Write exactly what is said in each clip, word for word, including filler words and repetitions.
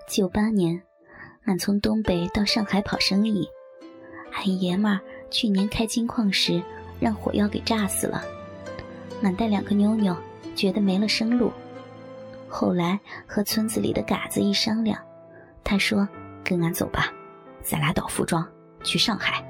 九八年，俺从东北到上海跑生意，俺爷们儿去年开金矿时让火药给炸死了，俺带两个妞妞，觉得没了生路。后来和村子里的嘎子一商量，他说跟俺走吧，咱俩倒服装去上海。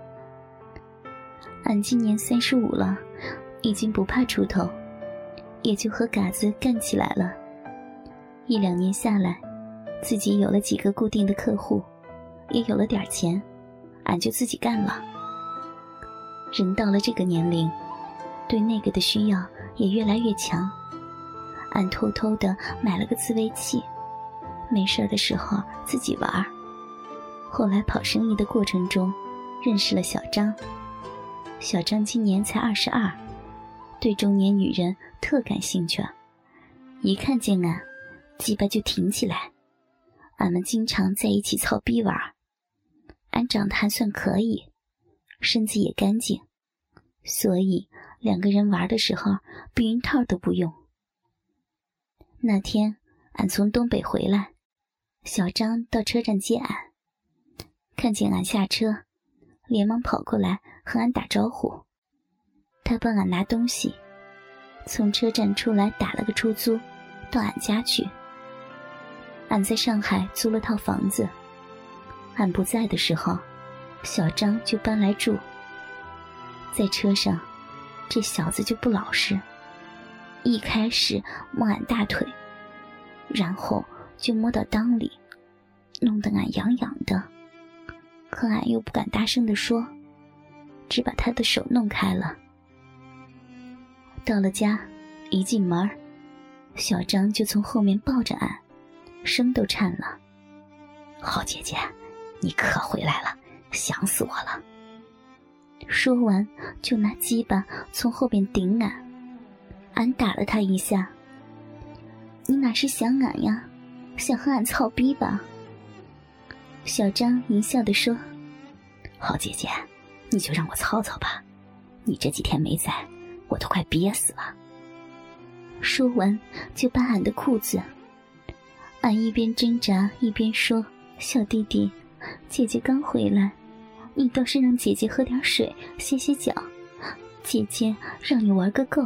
俺今年三十五了，已经不怕出头，也就和嘎子干起来了。一两年下来，自己有了几个固定的客户，也有了点钱，俺就自己干了。人到了这个年龄，对那个的需要也越来越强。俺偷偷地买了个自慰器，没事的时候自己玩。后来跑生意的过程中认识了小张，小张今年才二十二，对中年女人特感兴趣，一看见俺鸡巴就挺起来。俺们经常在一起操逼玩，俺长得还算可以，身子也干净，所以两个人玩的时候避孕套都不用。那天俺从东北回来，小张到车站接俺，看见俺下车，连忙跑过来和俺打招呼。他帮俺拿东西，从车站出来打了个出租到俺家去。俺在上海租了套房子，俺不在的时候，小张就搬来住。在车上，这小子就不老实，一开始摸俺大腿，然后就摸到裆里，弄得俺痒痒的，可俺又不敢大声地说，只把他的手弄开了。到了家，一进门，小张就从后面抱着俺，声都颤了。好姐姐，你可回来了，想死我了。说完就拿鸡巴从后边顶俺，俺打了他一下。你哪是想俺呀，想和俺操逼吧？小张淫笑地说，好姐姐，你就让我操操吧，你这几天没在，我都快憋死了。说完就扒俺的裤子，俺一边挣扎一边说，小弟弟，姐姐刚回来，你倒是让姐姐喝点水歇歇脚，姐姐让你玩个够。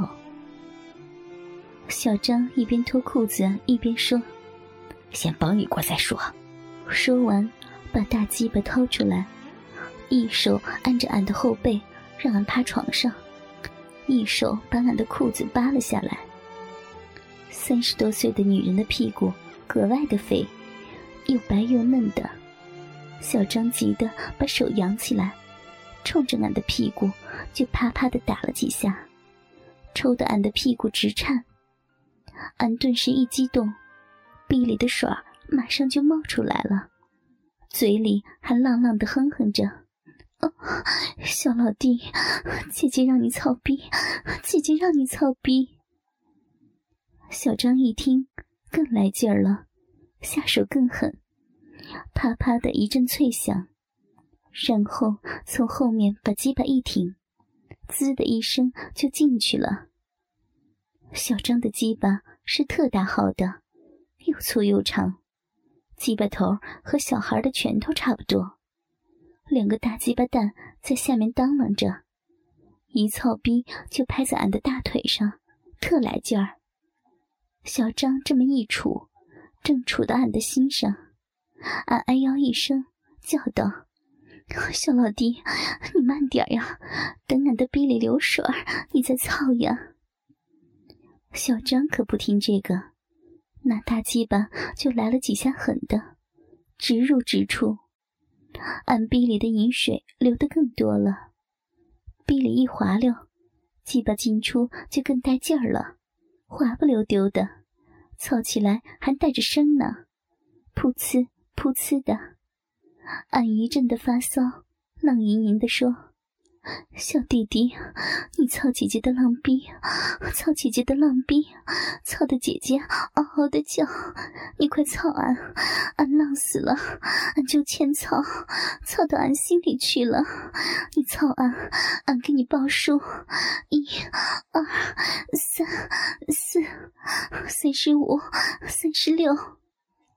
小张一边脱裤子一边说，先帮一过再说。说完把大鸡巴掏出来，一手按着俺的后背让俺趴床上，一手把俺的裤子扒了下来。三十多岁的女人的屁股格外的肥，又白又嫩的。小张急得把手扬起来，冲着俺的屁股就啪啪地打了几下，抽得俺的屁股直颤。俺顿时一激动，逼里的水马上就冒出来了，嘴里还浪浪地哼哼着，哦，小老弟，姐姐让你操逼，姐姐让你操逼。小张一听更来劲儿了，下手更狠，啪啪的一阵脆响，然后从后面把鸡巴一挺，滋的一声就进去了。小张的鸡巴是特大号的，又粗又长，鸡巴头和小孩的拳头差不多，两个大鸡巴蛋在下面当啷着，一操逼就拍在俺的大腿上，特来劲儿。小张这么一杵，正杵到俺的心上，俺哎呦一声叫道，小老弟，你慢点呀，等俺的逼里流水你再操呀。小张可不听这个，拿大鸡巴就来了几下狠的，直入直出。俺逼里的饮水流得更多了，逼里一滑溜，鸡巴进出就更带劲儿了，滑不溜丢的，操起来还带着声呢，噗呲噗呲的。俺一阵的发骚，浪吟吟地说，小弟弟，你操姐姐的浪逼，操姐姐的浪逼，操的姐姐嗷嗷的叫，你快操俺，俺浪死了，俺就欠操，操到俺心里去了，你操俺，俺给你报数，一、二、三、四、三十五、三十六。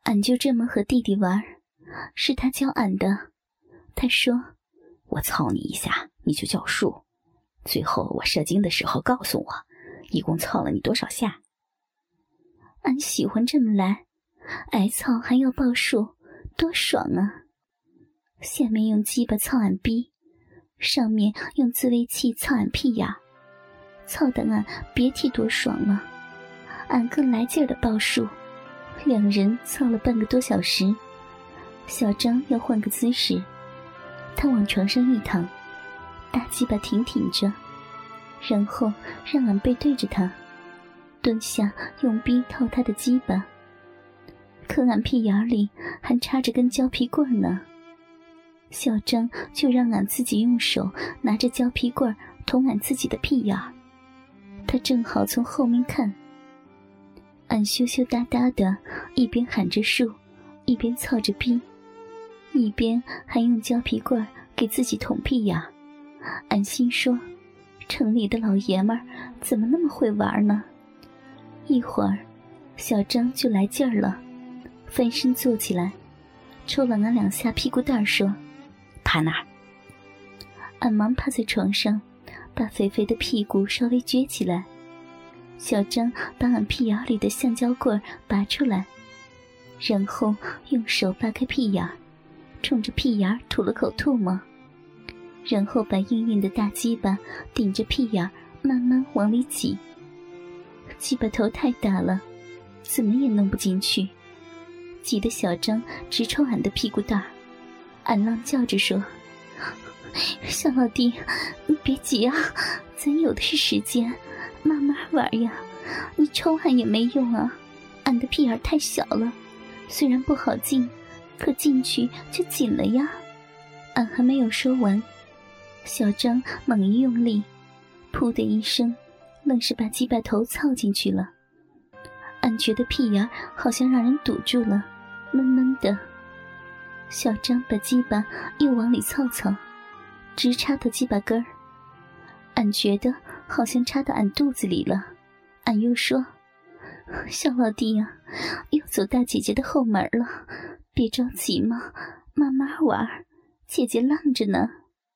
俺就这么和弟弟玩，是他教俺的。他说：“ 我操你一下，你就叫数。最后我射精的时候告诉我，一共操了你多少下。” 俺喜欢这么来，挨操还要报数，多爽啊！下面用鸡巴操俺逼，上面用自慰器操俺屁眼，操得俺别提多爽了。俺更来劲儿的报数，两人操了半个多小时。小张要换个姿势，他往床上一躺，大鸡巴挺挺着，然后让俺背对着他，蹲下用逼套他的鸡巴。可俺屁眼里还插着根胶皮棍呢，小张就让俺自己用手拿着胶皮棍捅俺自己的屁眼。他正好从后面看，俺羞羞答答的，一边喊着数，一边操着逼，一边还用胶皮棍给自己捅屁眼。俺心说，城里的老爷们儿怎么那么会玩呢？一会儿小张就来劲儿了，翻身坐起来，抽了俺两下屁股蛋儿，说：“ 趴那儿。” 俺忙趴在床上，把肥肥的屁股稍微撅起来。小张把俺屁眼里的橡胶棍拔出来，然后用手扒开屁眼，冲着屁眼吐了口唾沫，然后把硬硬的大鸡巴顶着屁眼慢慢往里挤。鸡巴头太大了，怎么也弄不进去，挤得小张直抽俺的屁股蛋儿。俺浪叫着说：“小老弟，你别急啊，咱有的是时间，慢慢玩呀，你抽俺也没用啊，俺的屁眼太小了，虽然不好进，可进去就紧了呀。”俺还没有说完，小张猛一用力，噗的一声，愣是把鸡巴头操进去了。俺觉得屁眼好像让人堵住了，闷闷的。小张把鸡巴又往里操操，直插到鸡巴根儿。俺觉得好像插到俺肚子里了，俺又说：“小老弟呀、啊，又走大姐姐的后门了，别着急嘛，慢慢玩，姐姐浪着呢。”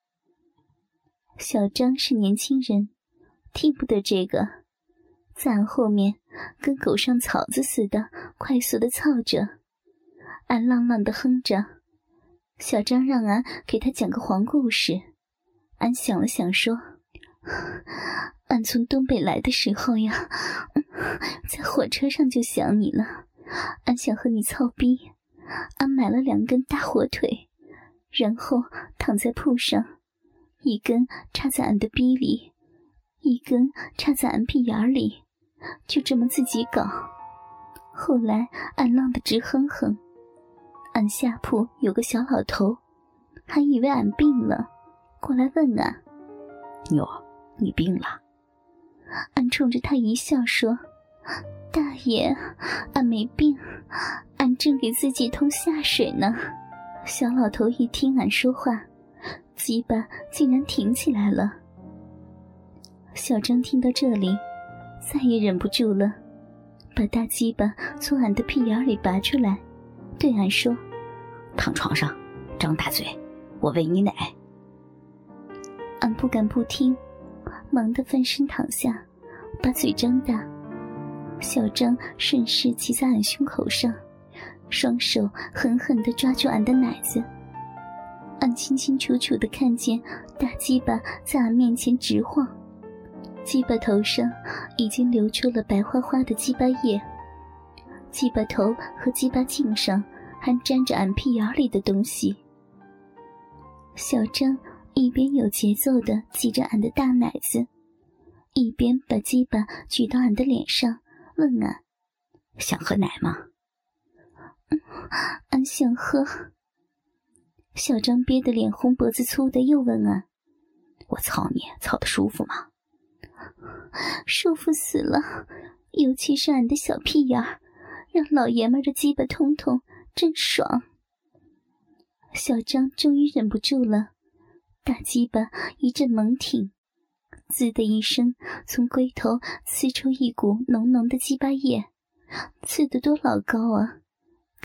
小张是年轻人，听不得这个，在俺后面跟狗上草子似的快速的操着。俺浪浪的哼着。小张让俺给他讲个黄故事，俺想了想说：“俺从东北来的时候呀，在火车上就想你了，俺想和你操逼，俺买了两根大火腿，然后躺在铺上，一根插在俺的逼里，一根插在俺屁眼里，就这么自己搞。后来俺浪得直哼哼。俺下铺有个小老头，还以为俺病了，过来问俺：“ 哟，你病了？” 俺冲着他一笑说：“大爷，俺没病，俺正给自己通下水呢。”小老头一听俺说话，鸡巴竟然挺起来了。小张听到这里，再也忍不住了，把大鸡巴从俺的屁眼里拔出来，对俺说：“ 躺床上，张大嘴，我喂你奶。” 俺不敢不听，忙地翻身躺下，把嘴张大。小张顺势骑在俺胸口上，双手狠狠地抓住俺的奶子。俺清清楚楚地看见大鸡巴在俺面前直晃，鸡巴头上已经流出了白花花的鸡巴液，鸡巴头和鸡巴茎上还沾着俺屁眼里的东西。小张一边有节奏地挤着俺的大奶子，一边把鸡巴举到俺的脸上，问俺：“ 想喝奶吗？”“ 嗯，俺想喝。”小张憋得脸红脖子粗的又问俺：“ 我操你，操得舒服吗？”“ 舒服死了，尤其是俺的小屁眼儿，让老爷们的鸡巴通通，真爽。”小张终于忍不住了，大鸡巴一阵猛挺，滋的一声从龟头呲出一股浓浓的鸡巴液，呲得多老高啊，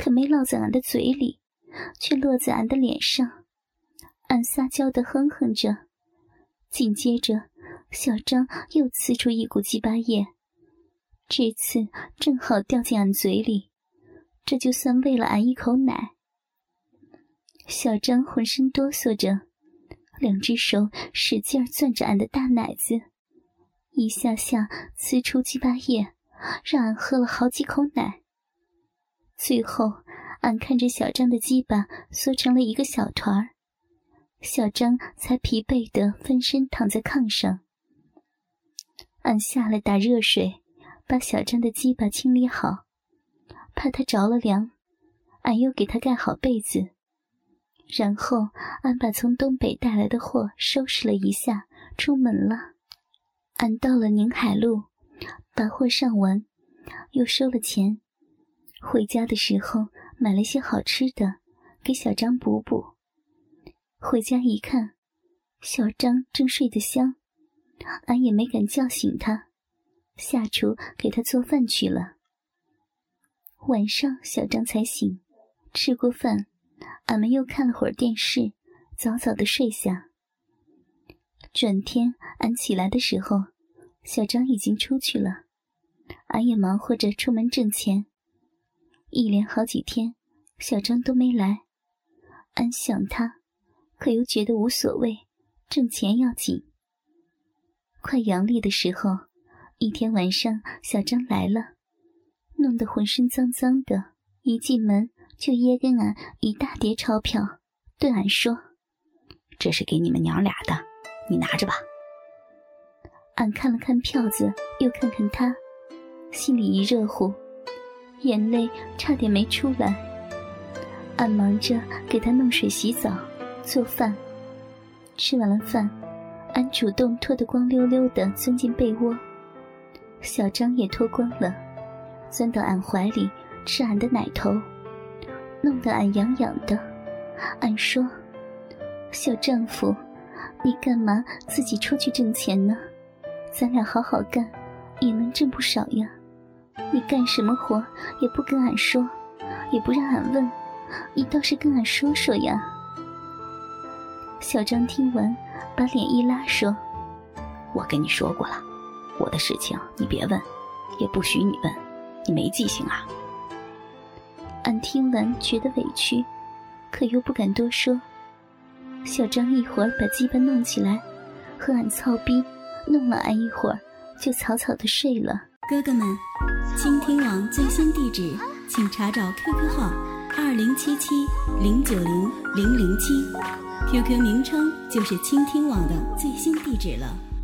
可没落在俺的嘴里，却落在俺的脸上。俺撒娇地哼哼着，紧接着小张又呲出一股鸡巴液，这次正好掉进俺嘴里，这就算喂了俺一口奶。小张浑身哆嗦着，两只手使劲攥着俺的大奶子，一下下呲出鸡巴液，让俺喝了好几口奶。最后俺看着小张的鸡巴缩成了一个小团儿，小张才疲惫地翻身躺在炕上。俺下来打热水，把小张的鸡巴清理好，怕他着了凉，俺又给他盖好被子。然后俺把从东北带来的货收拾了一下，出门了。俺到了宁海路，把货上完，又收了钱。回家的时候买了些好吃的，给小张补补。回家一看，小张正睡得香，俺也没敢叫醒他，下厨给他做饭去了。晚上小张才醒，吃过饭，俺们又看了会儿电视，早早的睡下。转天俺起来的时候，小张已经出去了，俺也忙活着出门挣钱。一连好几天小张都没来，俺想他，可又觉得无所谓，挣钱要紧。快阳历的时候，一天晚上小张来了，弄得浑身脏脏的，一进门就掖跟俺一大叠钞票，对俺说：“ 这是给你们娘俩的，你拿着吧。” 俺看了看票子，又看看他，心里一热乎，眼泪差点没出来。俺忙着给他弄水洗澡做饭。吃完了饭，俺主动脱得光溜溜的钻进被窝，小张也脱光了，钻到俺怀里吃俺的奶头，弄得俺痒痒的。俺说：“小丈夫，你干嘛自己出去挣钱呢？咱俩好好干，也能挣不少呀。你干什么活也不跟俺说，也不让俺问，你倒是跟俺说说呀。”小张听完，把脸一拉说：“ 我跟你说过了，我的事情你别问，也不许你问，你没记性啊。” 俺听完觉得委屈，可又不敢多说。小张一会儿把鸡巴弄起来，和俺操逼，弄了俺一会儿，就草草的睡了。 哥哥们，倾听网最新地址，请查找 Q Q 号二零七七零九零零零七 ，Q Q 名称就是倾听网的最新地址了。